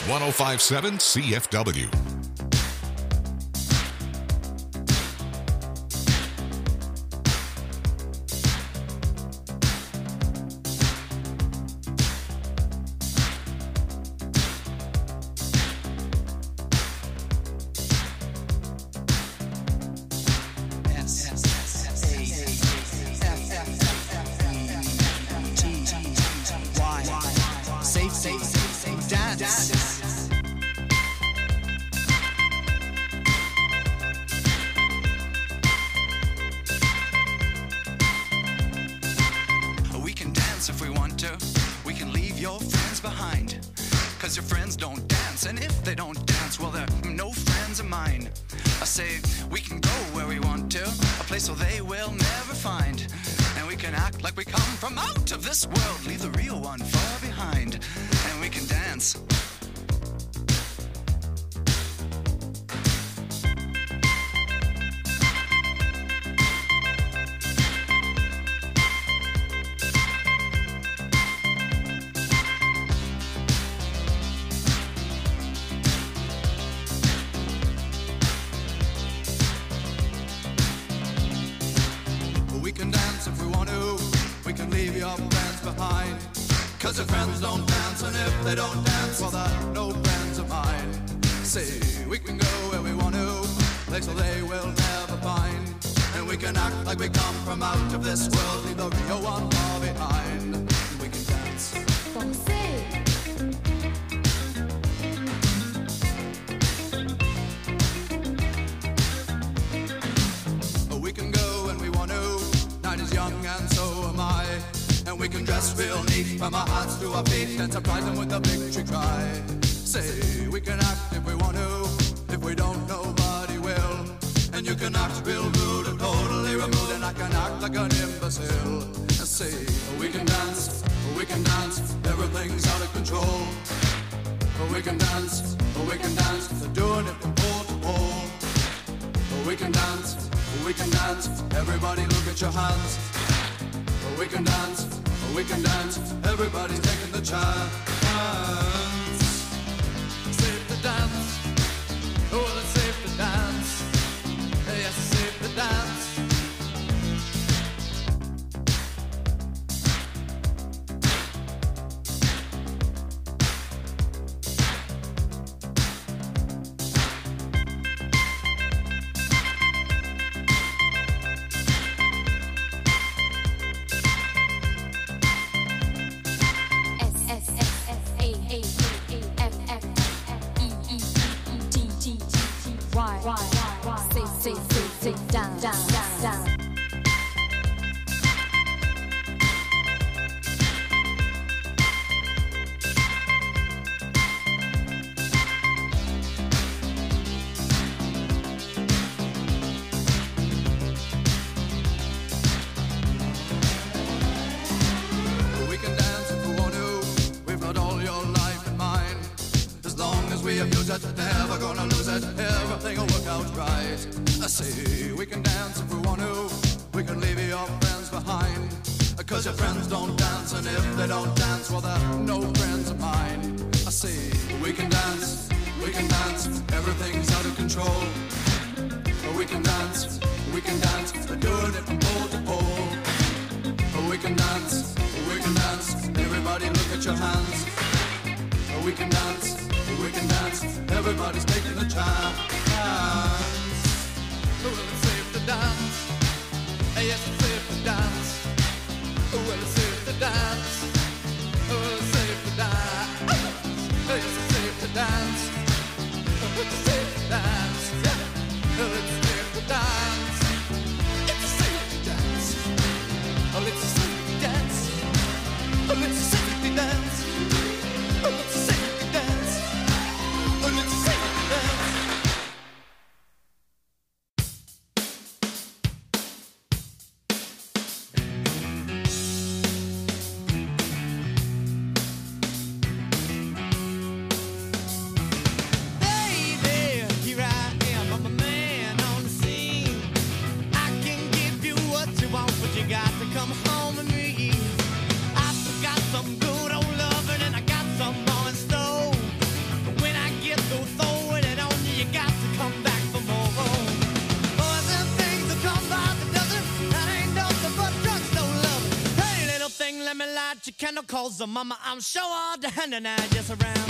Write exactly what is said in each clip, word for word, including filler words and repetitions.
one oh five point seven C F W. calls her mama. I'm sure all the hand and I just around.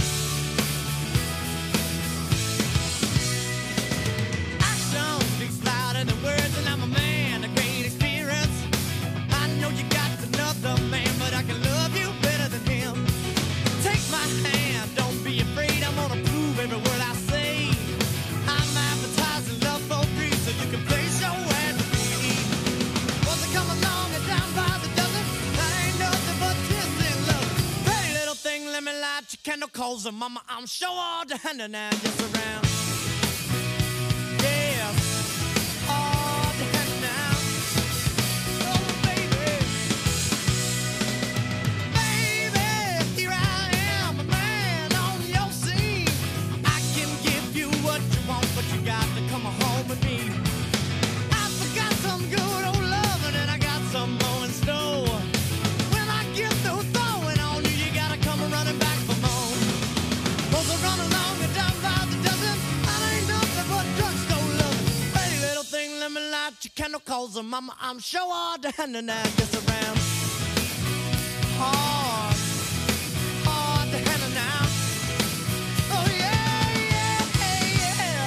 Action speaks louder than words, and I'm a man of great experience. I know you got another man, but I can love you better than him. Take my hand, don't be afraid. I'm gonna prove every word I say. I'm advertising love for free, so you can place your ad to me. Once I come along and down by the dozen, I ain't nothing but tears in love. Pretty little thing, let me light your candle, calls her mama. I'm sure all the hand and I just around. Yeah, all the hand now. Oh baby, baby, here I am, a man on your scene. I can give you what you want, but you got to come home with me. I forgot some good old loving, and I got some more in store. When I get through throwing on you, you gotta come running back for more. Those are run along and down by the dozen. I ain't nothing but drugstore loving. Pretty little thing, let me light your candle, calls her mama. I'm sure all the hand and I just around. Hard, hard the hand and now. Oh yeah, yeah, yeah,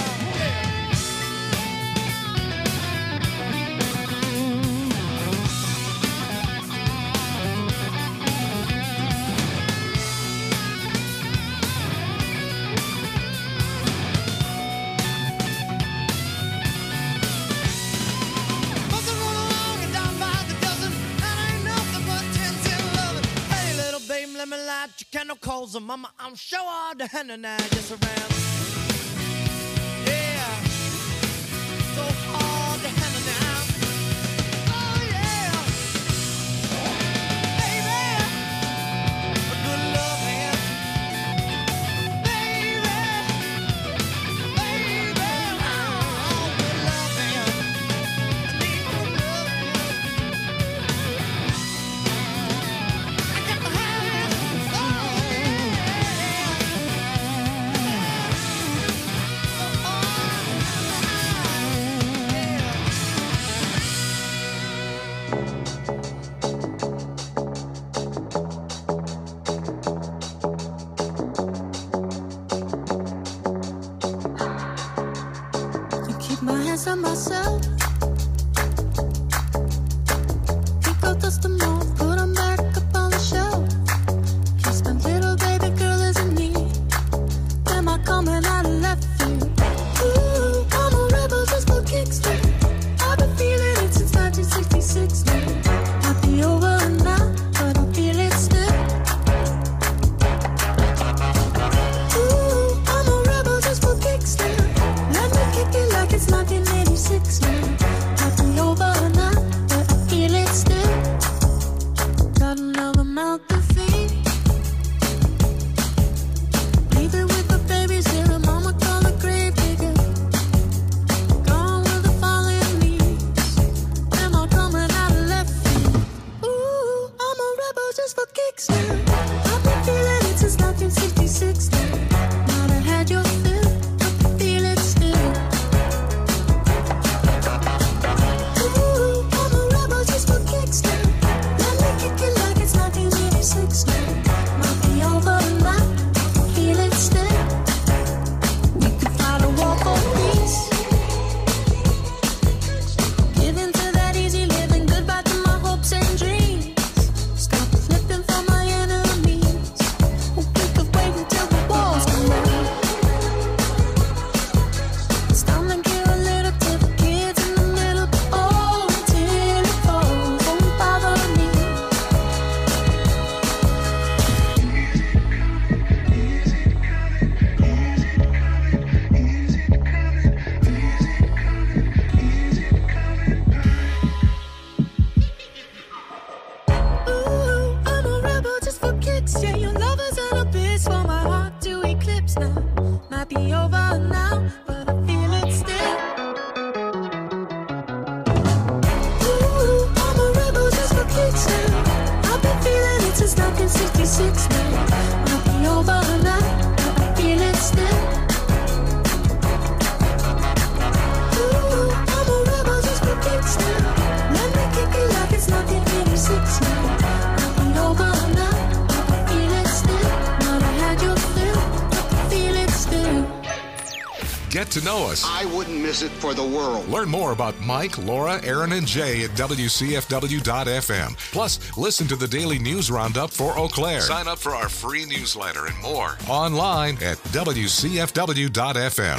Must have run along and down by the dozen. That ain't nothing but ten, ten loving. Hey, little babe, let me light your candle, calls her mama. I'm sure all the hand and I just around. Yeah, so hard to handle now. Oh yeah, baby, a good love hand. Baby, baby, oh, good love hand. I need good love hand. I got the hand. Oh You keep my hands on myself. Pick up, dust them off, put them back up on the shelf. Kiss my little baby girl isn't me. Am I coming out of left field? Ooh, I'm a rebel just for kicks. I've been feeling it since nineteen sixty-six now. Might be over now, but I feel it still. Ooh, I'm a rebel just for kicks now. Let me kick it like it's nineteen eighty-six now. Get to know us. I wouldn't miss it for the world. Learn more about Mike, Laura, Aaron, and Jay at W C F W dot F M. Plus, listen to the daily news roundup for Eau Claire. Sign up for our free newsletter and more online at W C F W dot F M.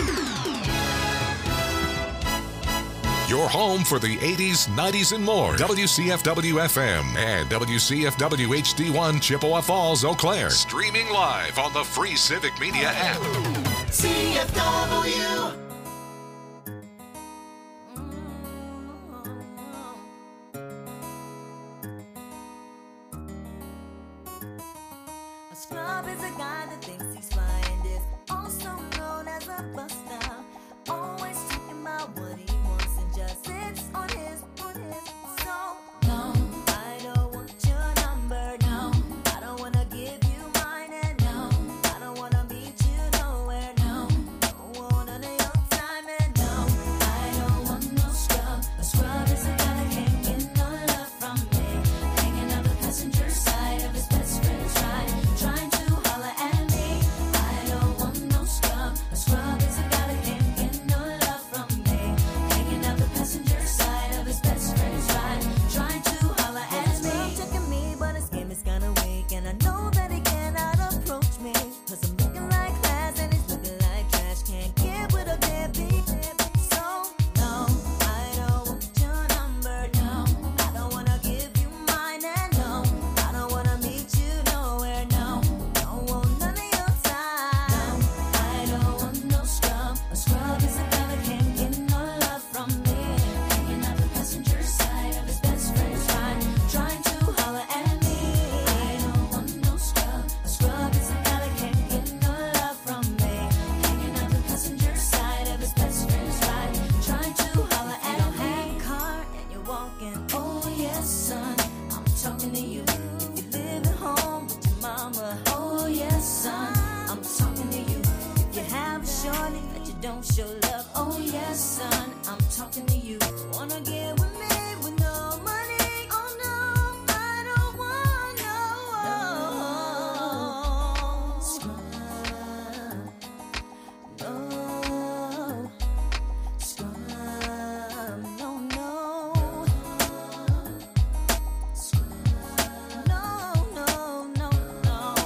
Your home for the eighties, nineties, and more. W C F W F M and W C F W H D one Chippewa Falls, Eau Claire. Streaming live on the free Civic Media app. C F W. A scrub is a guy that thinks he's flying, is also known as a buster. Always talking about what he wants and just sits on his, on his. So, no, I don't want your number, no. I don't wanna give you mine, and no, I don't wanna meet you nowhere, no. Don't want none of your time, and no, I don't want no scrub. A scrub is a guy that can't get no love from me. Hanging out the passenger side of his best friend's ride, trying to holler at me. I don't want no scrub. A scrub is a guy that can't get no love from me. Hanging out the passenger side of his best friend's ride, trying to holler at me. He's checking me, but his game is kinda weak, and I know that he cannot approach me, 'cause I'm looking like class and he's looking like trash. Can't get with a deadbeat. So, no, I don't want your number, no. I don't wanna give you mine, and no, I don't wanna meet you nowhere, no. Don't want none of your time. I don't want no scrub. A scrub is a guy that can't get no love from me. Hanging out the passenger side of his best friend's ride, trying to holler at me. I don't want no scrub. A scrub is a guy that can't get no love from me. Hanging out the passenger side of his best friend's ride, trying to holler at me. You don't have a car and you're walking. Oh yes, son, I'm talking to you. If you live at home with your mama. Oh yes, son, I'm talking to you. If you have a shorty that you don't show love. Oh yes, son, I'm talking to you. Wanna get with me with no money? Oh no, I don't want no scrub. No scrub. No, no. No, no, no, no.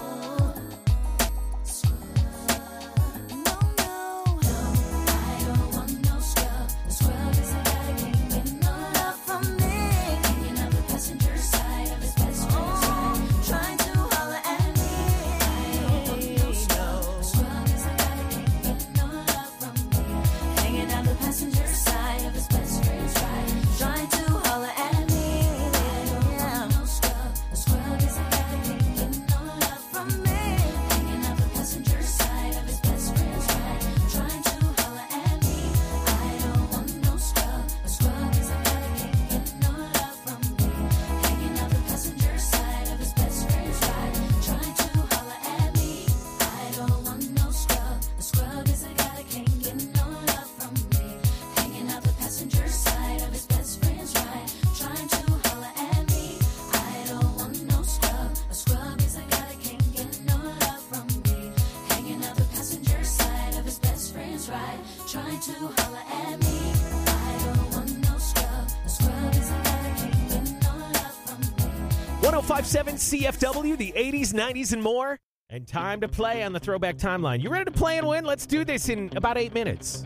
No, no. I don't want no scrub. A scrub is a guy that can't get no love from me. Hanging out the passenger side of his best friend's ride, trying to holler at me. I don't want no scrub. A scrub is a guy that can't get no love from me. Hanging out the passenger side of his best friend's ride, trying to holler at me. I don't want no scrub. A scrub is a guy that can't get no love from me. Hanging out the passenger side of his best friend's ride, trying to holler at me. I don't want no scrub. A scrub is a guy that can't get no love from me. Hanging out the passenger side of his best friend's ride, trying to holler at me. I don't want no scrub. A scrub is a guy that can't get no love from me. Hanging out the passenger side of his best friend's ride, trying to holler at me. I don't want no scrub. A scrub is a guy that can't get no love from me. Hanging out the passenger side of his best friend's ride, trying to holler at me. I don't want no scrub. A scrub is a guy that can't get no love from me. one oh five point seven C F W, the eighties, nineties, and more. And time to play on the Throwback Timeline. You ready to play and win? Let's do this in about eight minutes.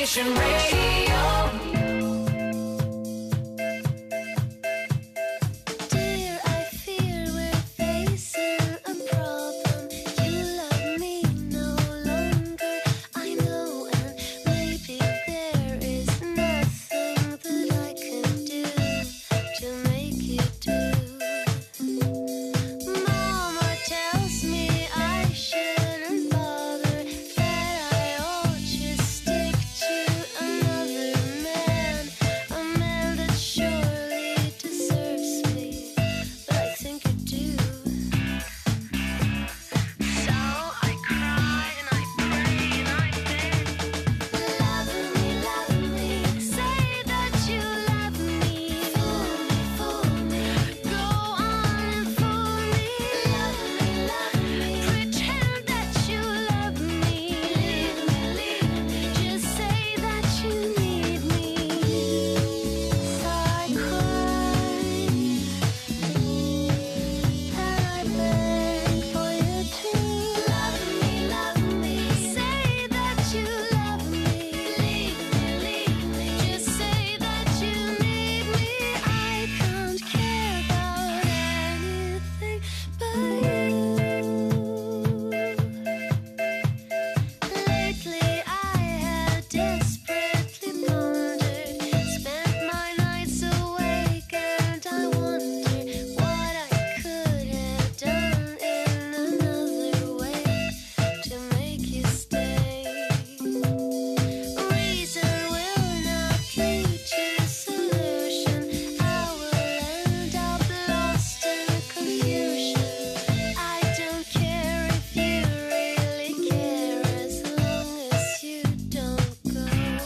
Nation Radio. Dear, I fear we're facing a problem. You love me no longer. I know, and maybe there is nothing that I can do to make you do. Mama tells me I shouldn't bother, that I ought to stick to another man, a man that surely deserves me, but I think I do. So I cry and I pray and I beg, love me, love me, say that you love me, fool me, fool me, go on and fool me, love me, love me, pretend that you love me, leave me, leave me, just say that you need me. So I cry and I beg for you to love me, love me, say that you love me, leave me, leave me, just say that you need me. I can't care about anything but you. Lately I have desperately pondered, spent my nights awake, and I wonder what I could have done in another way to make you stay. Reason will not lead to solution. I will end up lost in confusion. I don't care if you really care, as long as you don't go.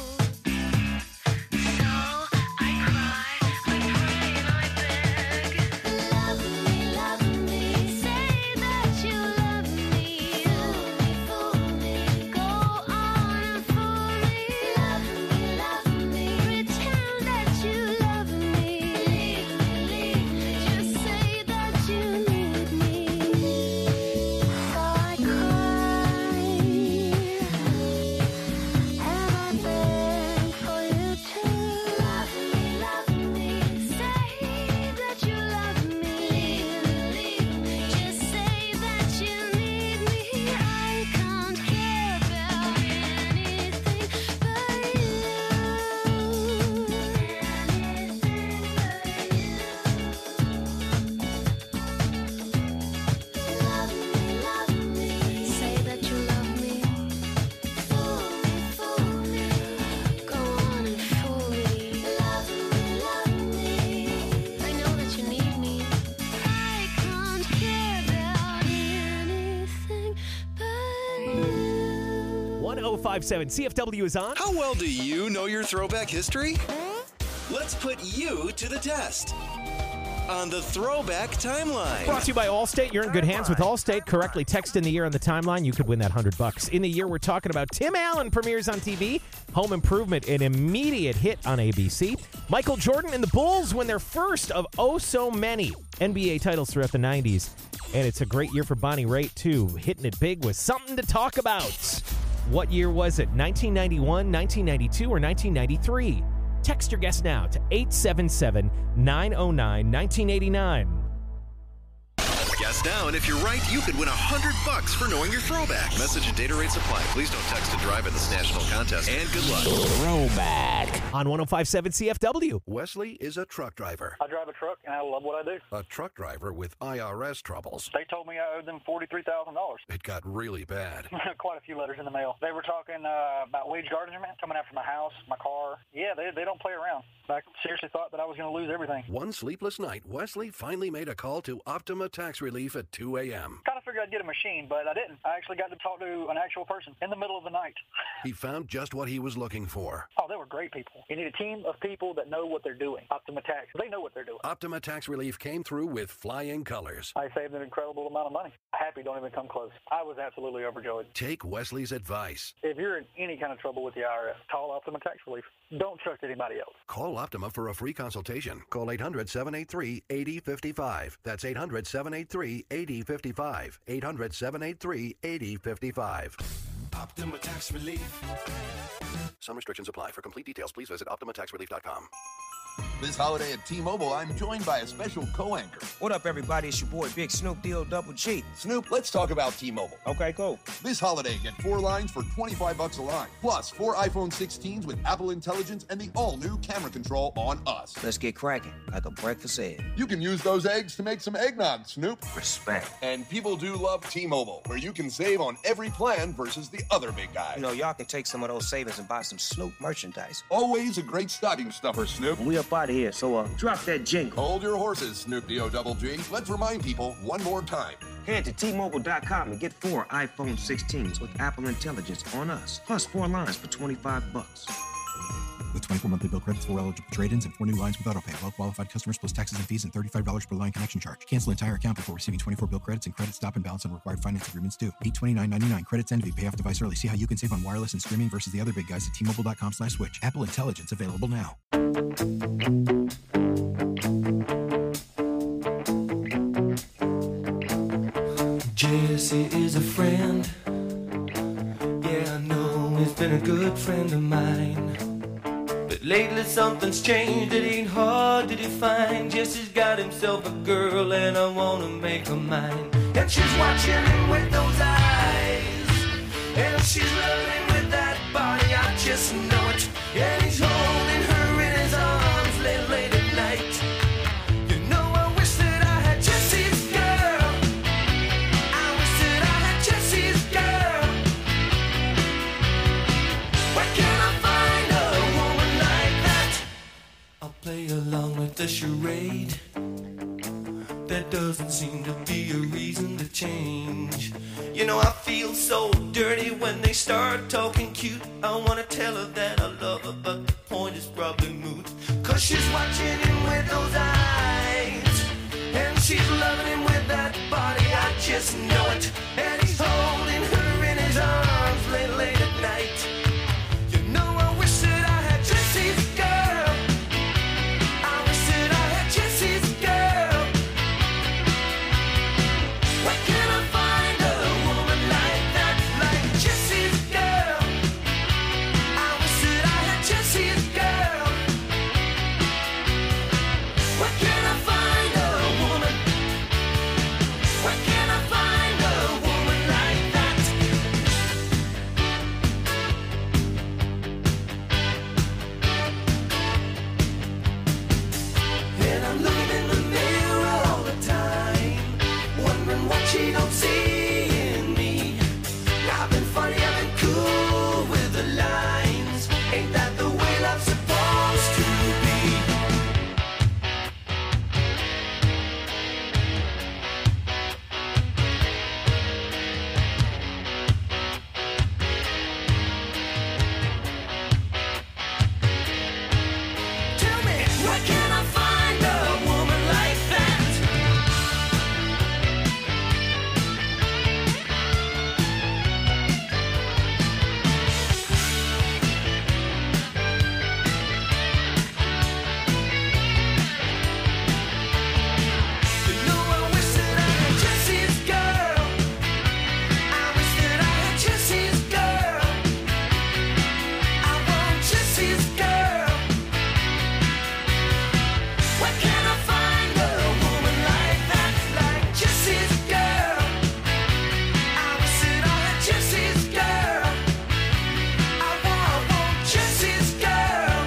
So I cry, I pray and I beg, love me, love me, say that you love me, fool me, fool me, go on and fool me, love me, love me, pretend that you love me, leave me, leave me, just say that you need me. So I cry and I beg for you to love me, love me, say that you love me, leave me, leave me, just say that you need me. I can't care about anything but you, anything but you. Love me, love me, say that you love me, fool me, fool me, go on and fool me, love me, love me, I know that you need me. I can't care about anything but you. one oh five seven C F W is on. How well do you know your throwback history? Let's put you to the test on the Throwback Timeline. Brought to you by Allstate. You're in good hands with Allstate. Correctly text in the year on the timeline. You could win that one hundred bucks. In the year we're talking about, Tim Allen premieres on T V. Home Improvement, an immediate hit on A B C. Michael Jordan and the Bulls win their first of oh so many N B A titles throughout the nineties. And it's a great year for Bonnie Raitt, too. Hitting it big with something to talk about. What year was it? nineteen ninety-one, nineteen ninety-two, or nineteen ninety-three? Text your guess now to eight seven seven, nine oh nine, nineteen eighty-nine. Guess now, and if you're right, you could win one hundred bucks for knowing your throwback. Message and data rates apply. Please don't text to drive in this national contest. And good luck. Throwback on one oh five seven C F W. Wesley is a truck driver. I drive a truck, and I love what I do. A truck driver with I R S troubles. They told me I owed them forty-three thousand dollars. It got really bad. Quite a few letters in the mail. They were talking uh, about wage garnishment, coming after my house, my car. Yeah, they, they don't play around. I seriously thought that I was going to lose everything. One sleepless night, Wesley finally made a call to Optima Tax Relief at two a.m. Kind of figured I'd get a machine, but I didn't. I actually got to talk to an actual person in the middle of the night. He found just what he was looking for. Oh, they were great people. You need a team of people that know what they're doing. Optima Tax, they know what they're doing. Optima Tax Relief came through with flying colors. I saved an incredible amount of money. Happy don't even come close. I was absolutely overjoyed. Take Wesley's advice. If you're in any kind of trouble with the I R S, call Optima Tax Relief. Don't trust anybody else. Call Optima for a free consultation. Call eight hundred, seven eight three, eight oh five five. That's eight hundred, seven eight three, three, eight zero five five. eight hundred, seven eight three, eight zero five five. Optima Tax Relief. Some restrictions apply. For complete details, please visit optima tax relief dot com. This holiday at T-Mobile, I'm joined by a special co-anchor. What up, everybody? It's your boy, Big Snoop D-O Double G. Snoop, let's talk about T-Mobile. Okay, cool. This holiday, get four lines for twenty-five bucks a line. Plus, four iPhone sixteens with Apple Intelligence and the all-new camera control on us. Let's get cracking, like a breakfast egg. You can use those eggs to make some eggnog, Snoop. Respect. And people do love T-Mobile, where you can save on every plan versus the other big guy. You know, y'all can take some of those savings and buy some Snoop merchandise. Always a great stocking stuffer, Snoop. We up out of here, so uh, drop that jingle. Hold your horses, Snoop D O Double G. Let's remind people one more time. Head to T Mobile dot com and get four iPhone sixteens with Apple Intelligence on us, plus four lines for twenty-five bucks. With twenty-four monthly bill credits, four eligible trade-ins, and four new lines with AutoPay. Well-qualified customers plus taxes and fees and thirty-five dollars per line connection charge. Cancel entire account before receiving twenty-four bill credits and credit stop and balance on required finance agreements due. eight twenty-nine ninety-nine. Credits end if you pay off device early. See how you can save on wireless and streaming versus the other big guys at T Mobile dot com slash switch. Apple Intelligence available now. Jesse is a friend. Yeah, I know he's been a good friend of mine. But lately something's changed, it ain't hard to define. Jesse's got himself a girl and I wanna make her mine. And she's watching him with those eyes, and she's loving him with that body, I just know it. And he's holding her in his arms late, late at night. You know I wish that I had Jesse's girl. I wish that I had Jesse's girl. Where can I find a woman like that? I'll play along with the charade. There doesn't seem to be a reason to change. You know I feel so dirty when they start talking cute. I wanna tell her that I love her, but the point is probably moot. Cause she's watching him with those eyes, and she's loving him with that body, I just know it. And he's holding her in his arms late, late at night. You know I wish that I had Jesse's girl. I wish that I had Jesse's girl. Where can I find a woman like that, like Jesse's girl? I wish that I had Jesse's girl. Where can I find a woman? Where can I find a woman like that? And I'm looking in the mirror all the time, wondering what she don't see in me. I've been funny, I've been cool with the lines. Ain't that the way love's supposed to be? Tell me, where can I find a woman like that? You know I wish that I had Jesse's girl. I wish that I had Jesse's girl. I want Jesse's girl. Where can I find a woman like that, like Jesse's girl? I wish that I had Jesse's girl. I want, I want Jesse's girl.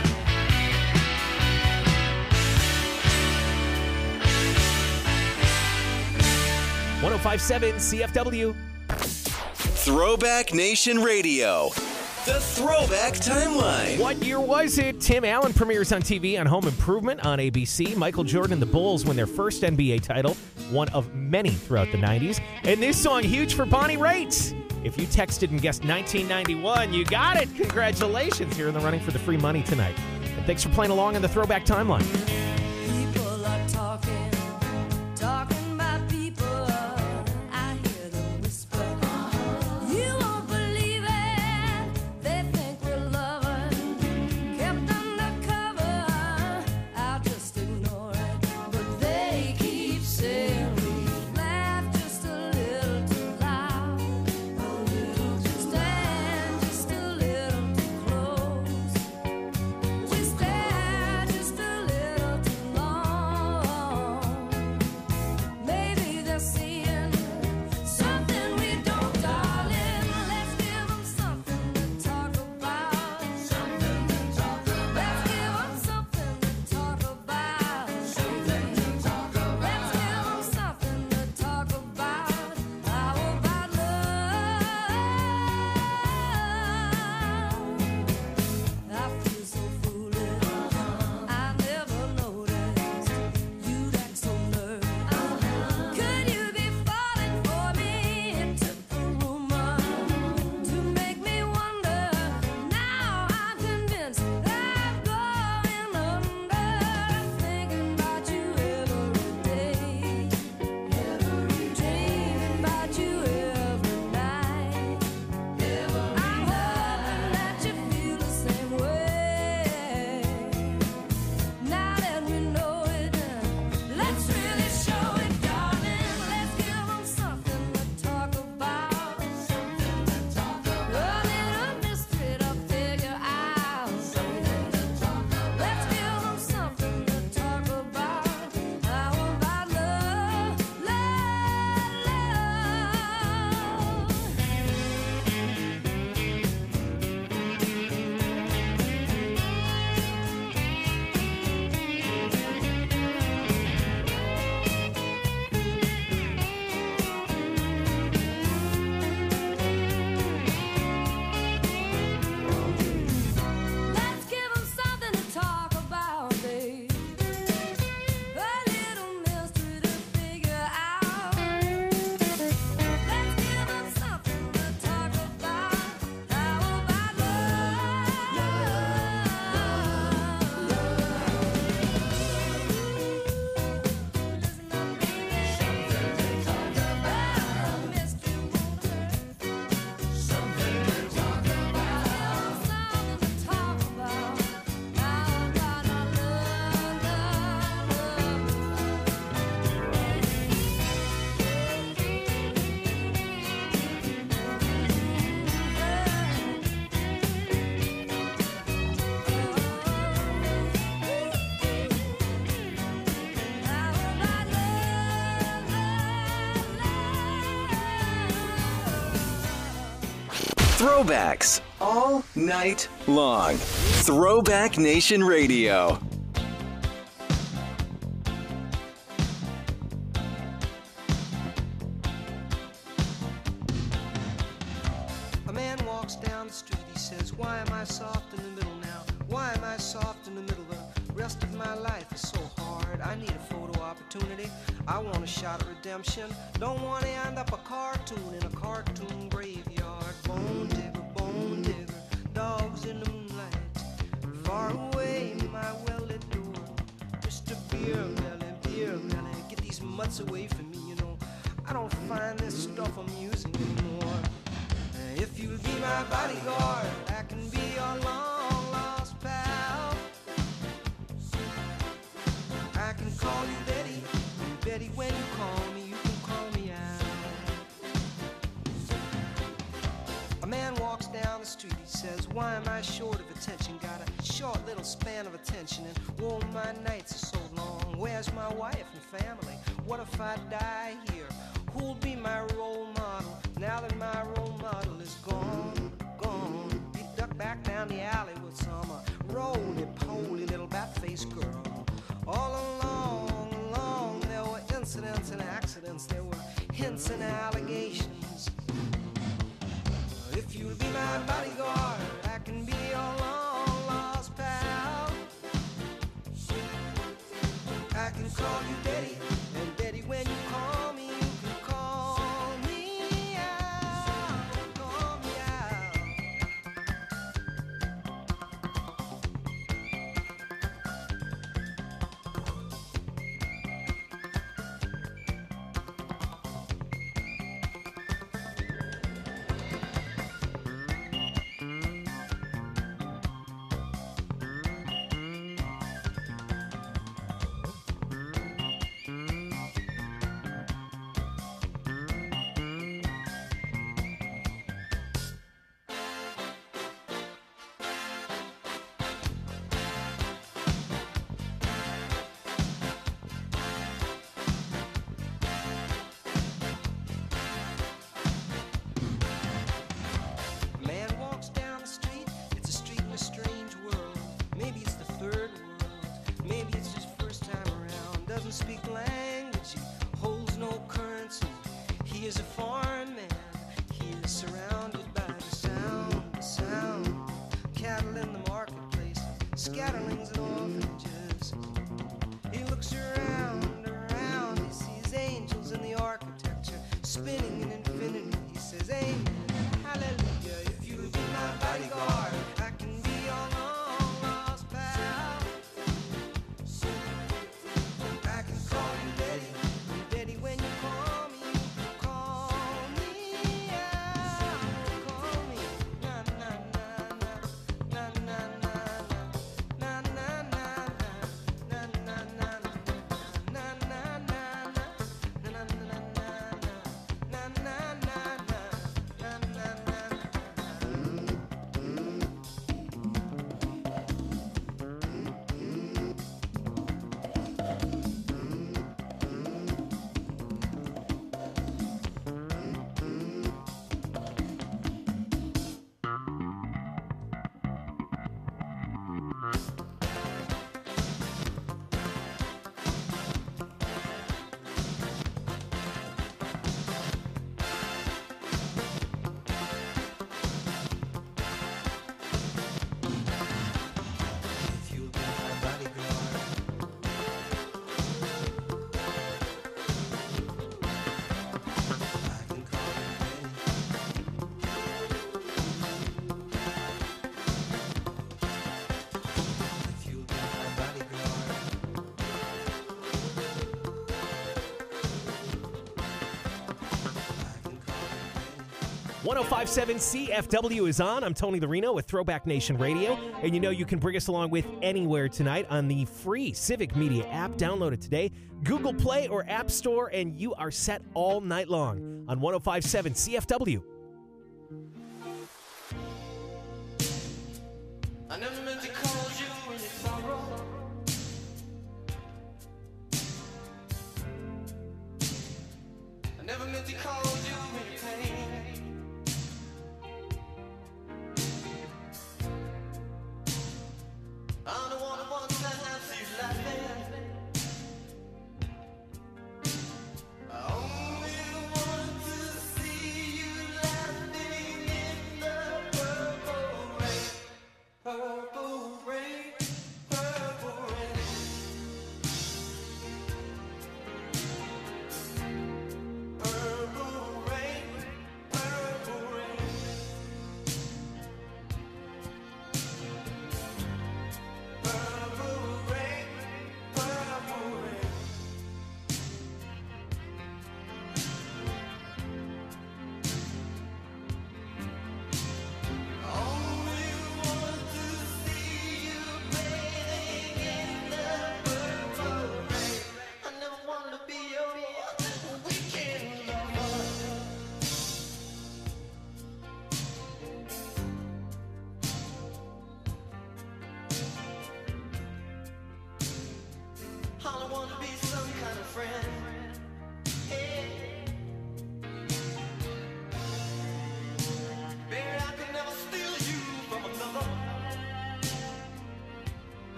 one oh five point seven C F W. Throwback Nation Radio. The Throwback Timeline. What year was it? Tim Allen premieres on T V on Home Improvement on A B C. Michael Jordan and the Bulls win their first N B A title, one of many throughout the nineties. And this song, huge for Bonnie Raitt. If you texted and guessed nineteen ninety-one, you got it. Congratulations. You're in the running for the free money tonight. And thanks for playing along on the Throwback Timeline. People are talking, talking about people. I hear them whisper. You won't believe it. They think we're loving, kept undercover. I'll just ignore it. But they keep saying we laugh Throwbacks all night long. Throwback Nation Radio. A man walks down the street, he says, why am I soft in the middle now? Why am I soft in the middle? The rest of my life is so hard. I need a photo opportunity. I want a shot at redemption. Don't want to end up a cartoon in a cartoon graveyard. Bone digger, bone digger, dogs in the moonlight. Far away, my well-lit door. Mister Beer Belly, Beer Belly, get these mutts away from me, you know. I don't find this stuff amusing anymore. If you'll be my bodyguard, I can be your long-lost pal. I can call you Betty, and Betty, when you call me, you can call me out. A man walks down the street, he says, why am I short of attention? Got a short little span of attention, and oh, my nights are so long. Where's my wife and family? What if I die here? Who'll be my role model now that my role model is gone, gone? He ducked back down the alley with some uh, roly-poly little bat-faced girl. All along, along, there were incidents and accidents. There were hints and allegations. If you'll be my bodyguard, I can be your long-lost pal. I can call you Betty, and Betty, when you call me, you can call me out, call me out. Scatterlings and orphanages. He looks around, around. He sees angels in the architecture, spinning in infinity. He says, amen, hallelujah. If you'll be my bodyguard, I can be your long lost pal. I can call you Betty, and Betty, when you call me, you can call me out. Call me, na na na na, na na na. one oh five point seven C F W is on. I'm Tony the Reno with Throwback Nation Radio. And you know you can bring us along with anywhere tonight on the free Civic Media app. Download it today. Google Play or App Store, and you are set all night long on one oh five point seven C F W. I never meant to call you when you sorrow. I never meant to call you when you're pain.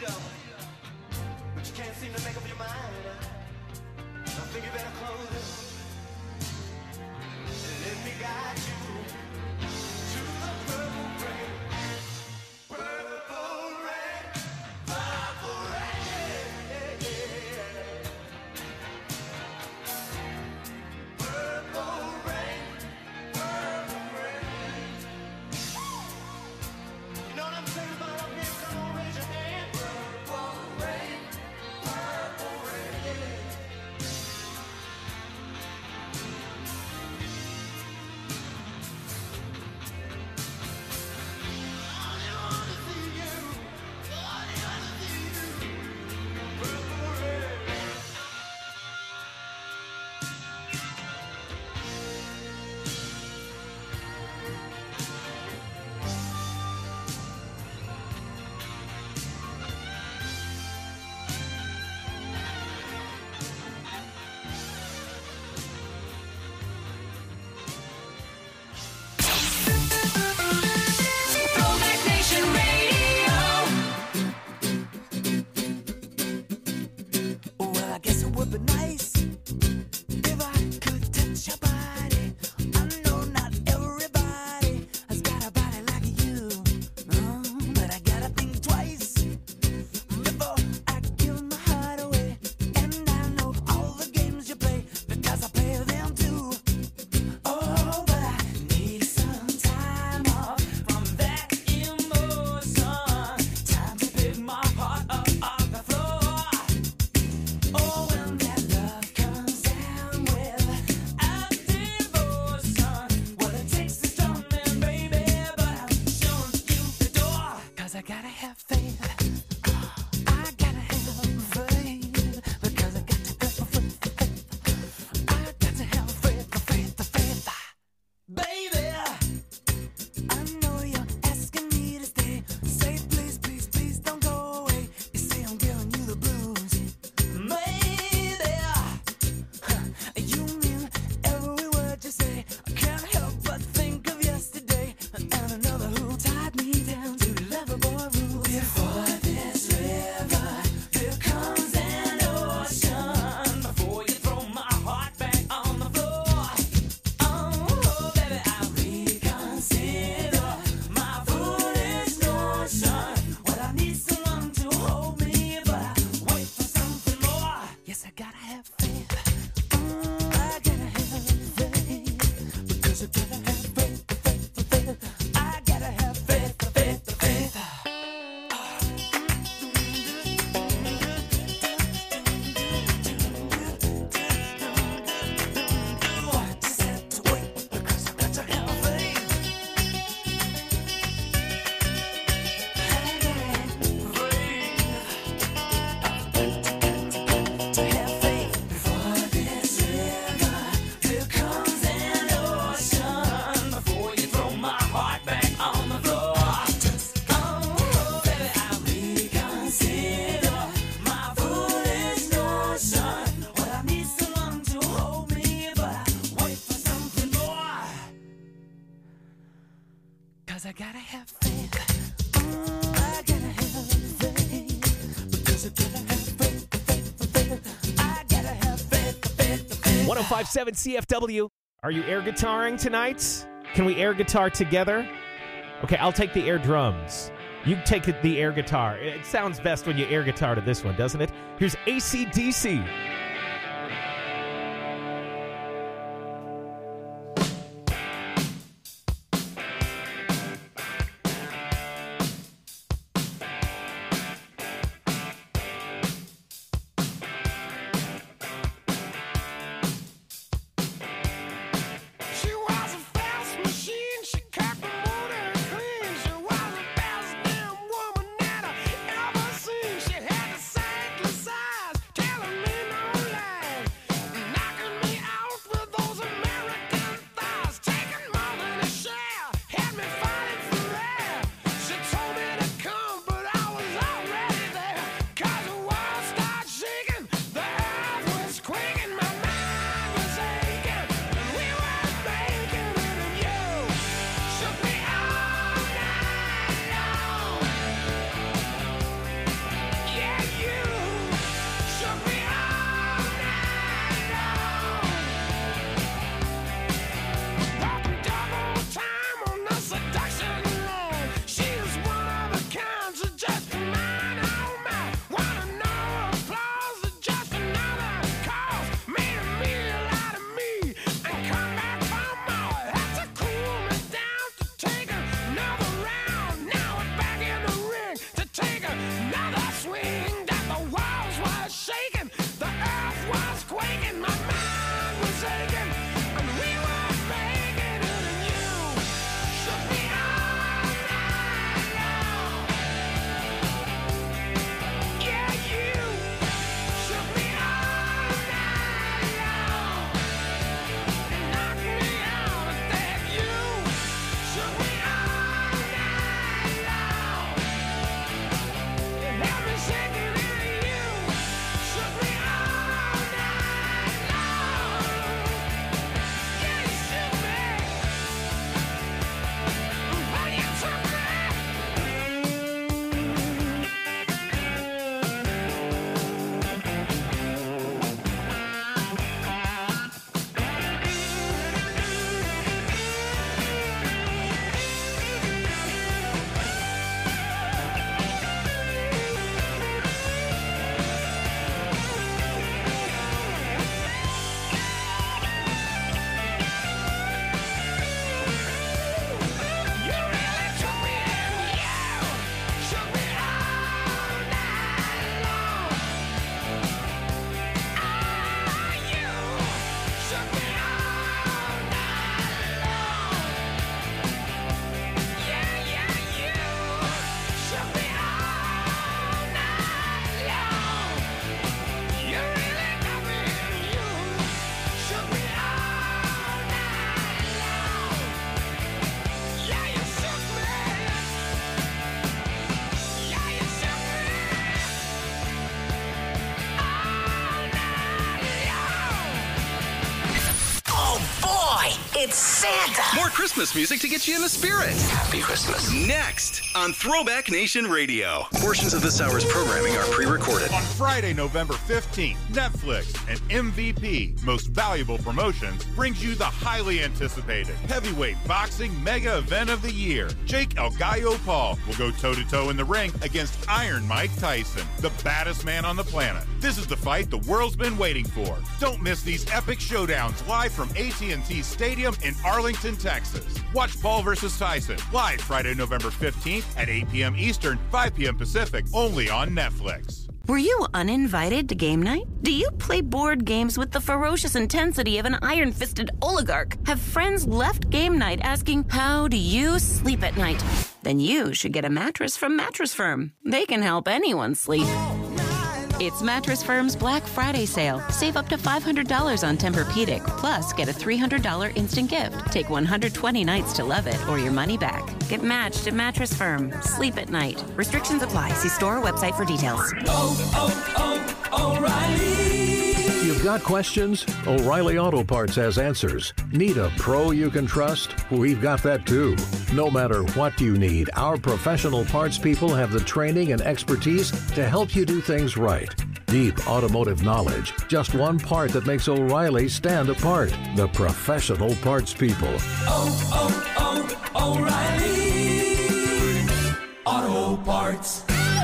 freedom, but you can't seem to make up your mind. I think you better close it and let me guide you to the purple rain. Purple rain, purple rain, yeah, yeah. Purple rain, purple rain. You know what I'm saying about up here? Come on, raise your hand. Purple rain, purple rain. Throwback Nation Radio. Well, I guess it would be nice if I could touch your body. I know not everybody has got a body like you, no, but I gotta think twice before I give my heart away. And I know all the games you play because I play them too. Oh, but I need some time off from that emotion. Time to pick my heart up off the floor. Oh, when that love comes down with a devotion, well, it takes a strong man, baby, but I'm showing you the door. 'Cause I gotta have faith. I gotta have faith. Because I got to have faith. I got to have faith, the faith, the faith. Baby, I know you're asking me to stay. Say please, please, please don't go away. You say I'm giving you the blues. Maybe you mean every word you say. I can't help but think of yesterday and another who tied me down to lovable rules. Before this river, here comes an ocean. Before you throw my heart back on the floor. Oh, baby, I reconsider my foolish notion. Well, I need someone to hold me, but I wait for something more. Yes, I gotta have faith. Mm, I gotta have faith. Because I gotta have faith, the faith, the faith. I gotta have faith, the faith, the faith. Just have to wait because I got to have faith. To have faith before this river, here comes an ocean. Before you throw my heart back on the floor. Oh, baby, I reconsider my foolish notion. Well, I need someone to hold me, but I wait for something more. 'Cause I gotta have faith. Mm, I gotta have faith. Because I gotta have faith, the faith, the faith. I gotta have faith, the faith, the faith. one oh five point seven C F W. Are you air guitaring tonight? Can we air guitar together? Okay, I'll take the air drums. You take the air guitar. It sounds best when you air guitar to this one, doesn't it? Here's A C D C. She was a fast machine. She cocked the motor clean. She was the best damn woman that I ever seen. She had the sightless eyes telling me no It's Santa! More Christmas music to get you in the spirit. Happy Christmas. Next on Throwback Nation Radio. Portions of this hour's programming are pre-recorded. On Friday, November fifteenth, Netflix and M V P, Most Valuable Promotions, brings you the highly anticipated heavyweight boxing mega event of the year. Jake El Gallo Paul will go toe-to-toe in the ring against Iron Mike Tyson, the baddest man on the planet. This is the fight the world's been waiting for. Don't miss these epic showdowns live from A T and T Stadium in Arlington, Texas. Watch Paul versus Tyson live Friday, November fifteenth at eight p.m. Eastern, five p.m. Pacific, only on Netflix. Were you uninvited to game night? Do you play board games with the ferocious intensity of an iron-fisted oligarch? Have friends left game night asking, how do you sleep at night? Then you should get a mattress from Mattress Firm. They can help anyone sleep. It's Mattress Firm's Black Friday sale. Save up to five hundred dollars on Tempur-Pedic, plus get a three hundred dollars instant gift. Take one hundred twenty nights to love it or your money back. Get matched at Mattress Firm. Sleep at night. Restrictions apply. See store or website for details. Oh, oh, O'Reilly! You've got questions? O'Reilly Auto Parts has answers. Need a pro you can trust? We've got that too. No matter what you need, our professional parts people have the training and expertise to help you do things right. Deep automotive knowledge. Just one part that makes O'Reilly stand apart. The professional parts people. Oh, oh, oh, O'Reilly! Auto Parts.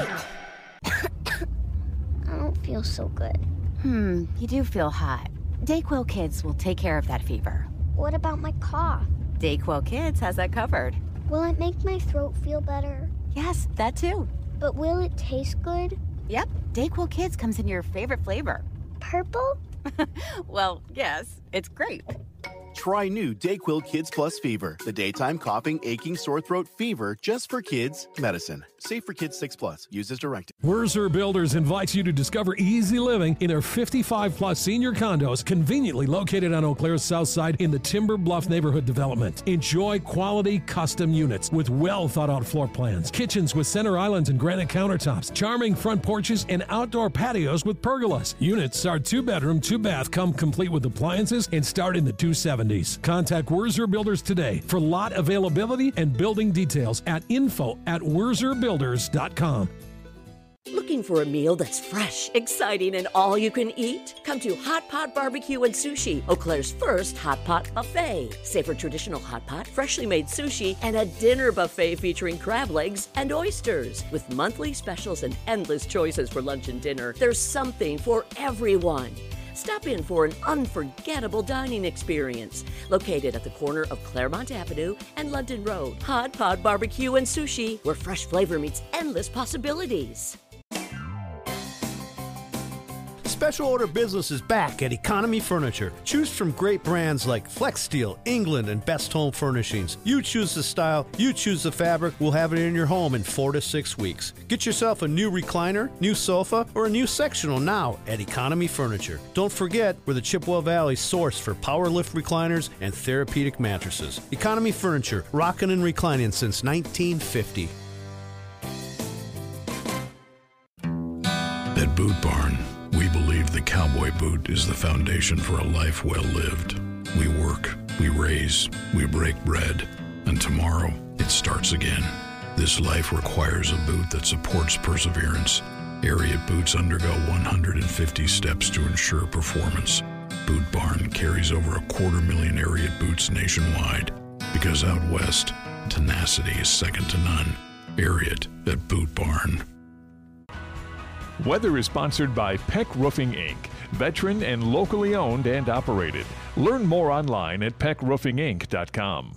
I don't feel so good. Hmm, you do feel hot. Dayquil Kids will take care of that fever. What about my cough? Dayquil Kids has that covered. Will it make my throat feel better? Yes, that too. But will it taste good? Yep, Dayquil Kids comes in your favorite flavor. Purple? Well, yes, it's grape. Try new Dayquil Kids Plus Fever, the daytime coughing, aching, sore throat fever just for kids medicine. Safe for kids six plus. Use as directed. Wurzer Builders invites you to discover easy living in their fifty-five plus senior condos conveniently located on Eau Claire's south side in the Timber Bluff neighborhood development. Enjoy quality custom units with well thought out floor plans, kitchens with center islands and granite countertops, charming front porches, and outdoor patios with pergolas. Units are two bedroom, two bath, come complete with appliances and start in the two seventies. Contact Wurzer Builders today for lot availability and building details at info at wurzer builders dot com. Looking for a meal that's fresh, exciting, and all you can eat? Come to Hot Pot Barbecue and Sushi, Eau Claire's first hot pot buffet. Savor traditional hot pot, freshly made sushi, and a dinner buffet featuring crab legs and oysters. With monthly specials and endless choices for lunch and dinner, there's something for everyone. Stop in for an unforgettable dining experience. Located at the corner of Claremont Avenue and London Road. Hot Pot Barbecue and Sushi, where fresh flavor meets endless possibilities. Special order business is back at Economy Furniture. Choose from great brands like Flex Steel, England, and Best Home Furnishings. You choose the style, you choose the fabric, we'll have it in your home in four to six weeks. Get yourself a new recliner, new sofa, or a new sectional now at Economy Furniture. Don't forget, we're the Chippewa Valley source for power lift recliners and therapeutic mattresses. Economy Furniture, rocking and reclining since nineteen fifty. At Boot Barn, we believe the cowboy boot is the foundation for a life well lived. We work, we raise, we break bread, and tomorrow it starts again. This life requires a boot that supports perseverance. Ariat boots undergo one hundred fifty steps to ensure performance. Boot Barn carries over a quarter million Ariat boots nationwide because out west, tenacity is second to none. Ariat at Boot Barn. Weather is sponsored by Peck Roofing Incorporated, veteran and locally owned and operated. Learn more online at peck roofing inc dot com.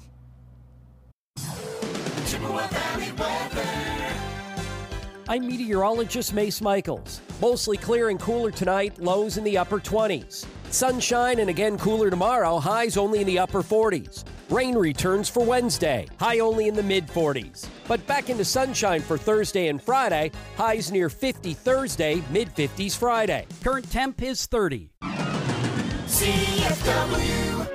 I'm meteorologist Mace Michaels. Mostly clear and cooler tonight, lows in the upper twenties. Sunshine and again cooler tomorrow, highs only in the upper forties. Rain returns for Wednesday, high only in the mid forties. But back into sunshine for Thursday and Friday, highs near fifty Thursday, mid fifties Friday. Current temp is thirty. C F W.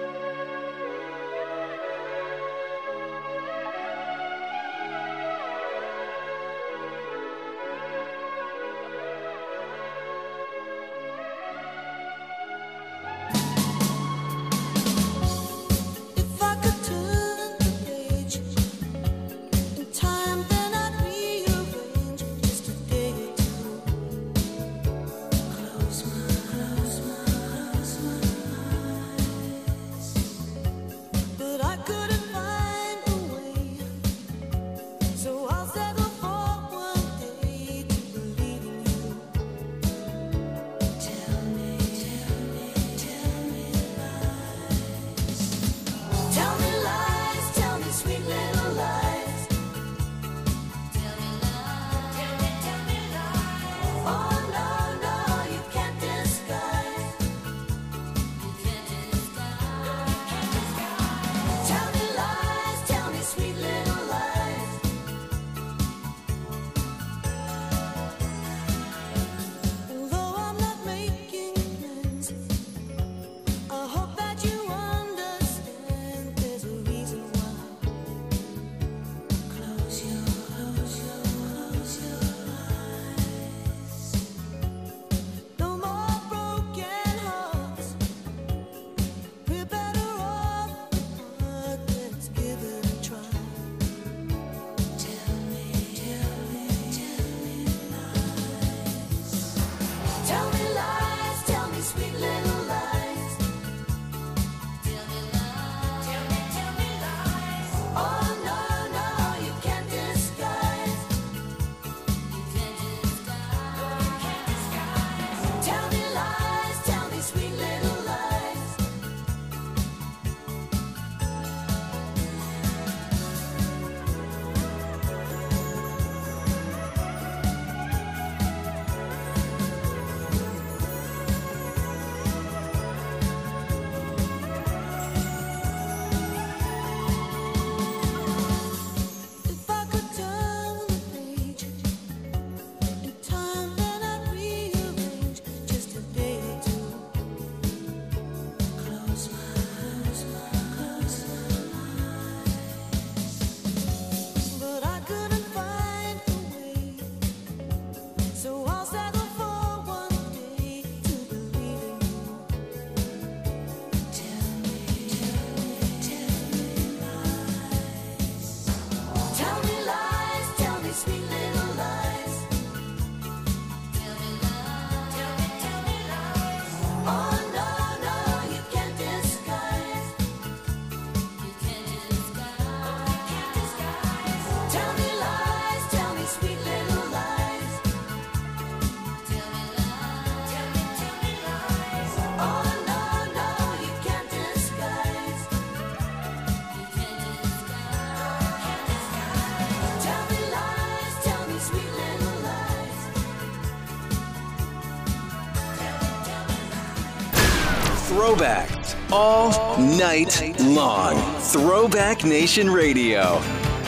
throwbacks all night long. Throwback Nation Radio.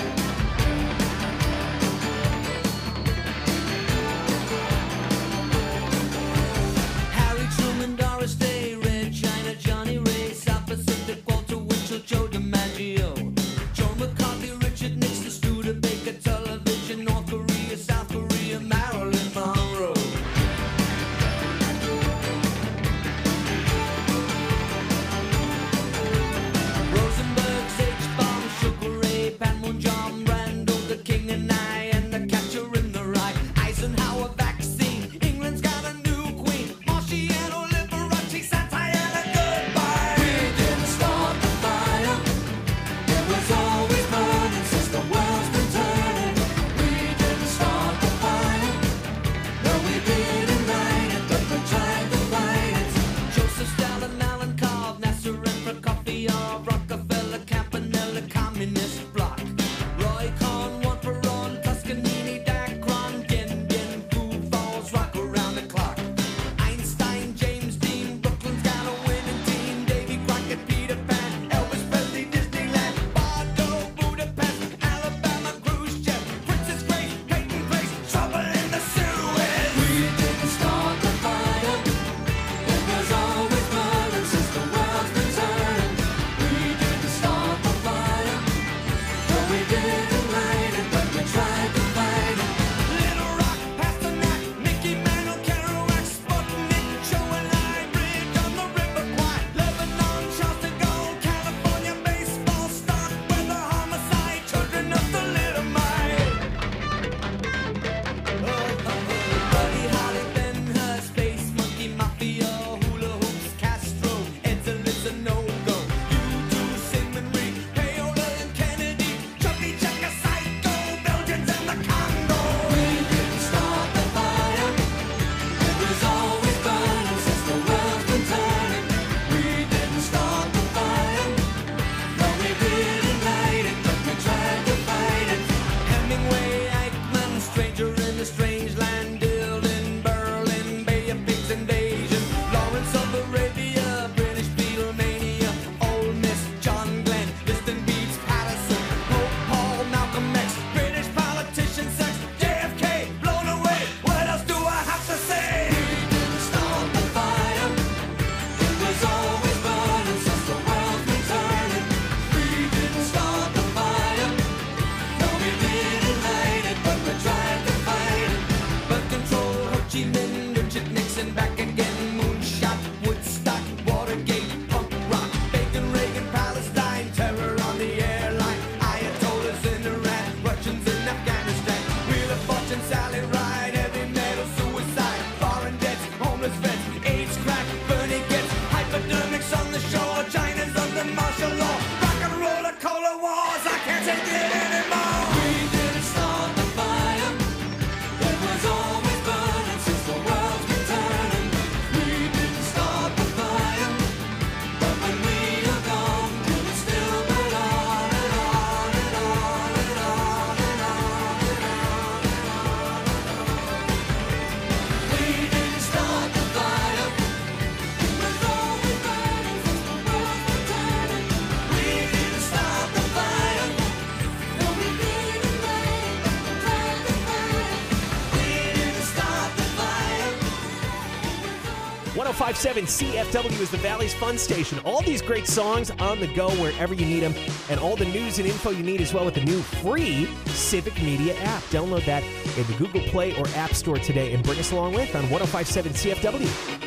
Harry Truman, Doris Day, Red China, Johnny Ray, South Pacific, Walter Winchell, Joe DiMaggio, Joe McCarthy, Richard Nixon, Studebaker, television, North Korea, South Korea, Marilyn Monroe. Rosenberg, H-bomb, Sugar Ray, Panmunjom, Randall, the King and I, and the Catcher in the Rye, Eisenhower vaccine, England's got a new queen, Marciano, Liberace, Santayana, goodbye. We didn't start the fire, it was always burning since the world's been turning. We didn't start the fire, no we didn't light it, but we tried to fight it. Joseph Stalin, Alan Cobb, Nasser and Prokofiev, Rockefeller, Campanella, Communist Bloc, Roy Cohn, One Perón, Toscanini, Dacron, Gin Gin, Food Falls, Rock Around the Clock, Einstein, James Dean, Brooklyn's got a winning team, Davy Crockett, Peter Pan, Elvis Presley, Disneyland, Bordeaux, Budapest, Alabama, Khrushchev, Princess Grace, Peyton Place, Trouble in the Suez. We didn't start the fire, it was always burning since the world's been turning. We didn't start the fire, no we didn't light it, but we tried to fight it. Little Rock, Pasternak, Mickey Mantle, Kerouac, Sputnik, Joe and I, Bridge on the River Kwai, Lebanon, Charleston Gold, California baseball, stock, weather, homicide, children of the little mite. Buddy Holly, Ben Hur, Space Monkey, Mafia, Hula Hoops, Castro, Ed's a no-go. U two, Sigmund Reed, Payola and Kennedy, Chubby Checker, Psycho, Belgians and the Congo. We didn't start the fire, it was always burning since the world's been turning. We didn't start the fire, no we didn't light it, but we tried to fight it. Hemingway, Eichmann, Stranger in the Strange Land, Dylan, Berlin, Bay of Pigs invasion, Lawrence of Arabia, British Beatlemania, Ole Miss, John Glenn, Liston Beats, Patterson, Pope Paul, Malcolm X, British politician, sex, J F K, blown away. What else do I have to say? We didn't start the fire, it was always burning since the world's been turning. We didn't start the fire, no we didn't light it, but we tried to fight it. Birth control, Ho Chi Minh, Richard Nixon, back again, Moonshot, Woodstock, Watergate, punk rock, Bacon, Reagan, Palestine, terror on the airline, Ayatollahs in Iran, Russians in Afghanistan, Wheel of Fortune, Sally Ride, heavy metal, suicide, foreign debts, homeless vets, AIDS, crack, Bernie gets, hypodermics on the shore, China's under martial law, rock and roller, cola wars, I can't take it anymore. We didn't start the fire, it was always burning since the world's been turning. We didn't start the fire, but when we are gone, will it still burn on and on and on and on and on and on and on? We didn't start the fire, it was always burning since the world's been turning. We didn't start the fire, no we didn't light it, but we tried to fight it. We didn't start the fire. one oh five point seven C F W is the Valley's fun station. All these great songs on the go wherever you need them, and all the news and info you need as well with the new free Civic Media app. Download that in the Google Play or App Store today and bring us along with on one oh five point seven C F W.